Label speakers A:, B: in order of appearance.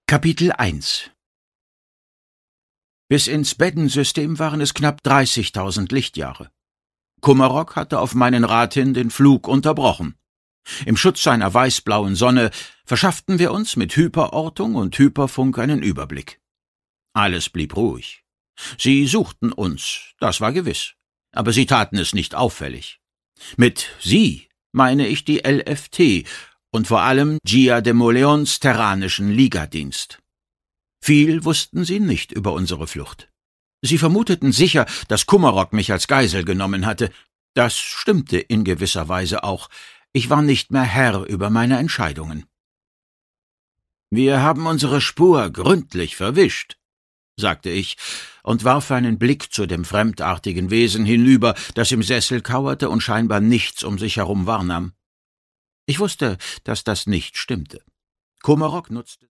A: Kapitel 1 Bis ins Beddensystem waren es knapp 30.000 Lichtjahre. Kummerok hatte auf meinen Rat hin den Flug unterbrochen. Im Schutz seiner weißblauen Sonne verschafften wir uns mit Hyperortung und Hyperfunk einen Überblick. Alles blieb ruhig. Sie suchten uns, das war gewiss, aber sie taten es nicht auffällig. Mit Sie meine ich die LFT und vor allem Gia de Moleons terranischen Ligadienst. Viel wussten sie nicht über unsere Flucht. Sie vermuteten sicher, dass Kummerok mich als Geisel genommen hatte. Das stimmte in gewisser Weise auch. Ich war nicht mehr Herr über meine Entscheidungen. »Wir haben unsere Spur gründlich verwischt«, sagte ich und warf einen Blick zu dem fremdartigen Wesen hinüber, das im Sessel kauerte und scheinbar nichts um sich herum wahrnahm. Ich wusste, dass das nicht stimmte. Kummerok nutzte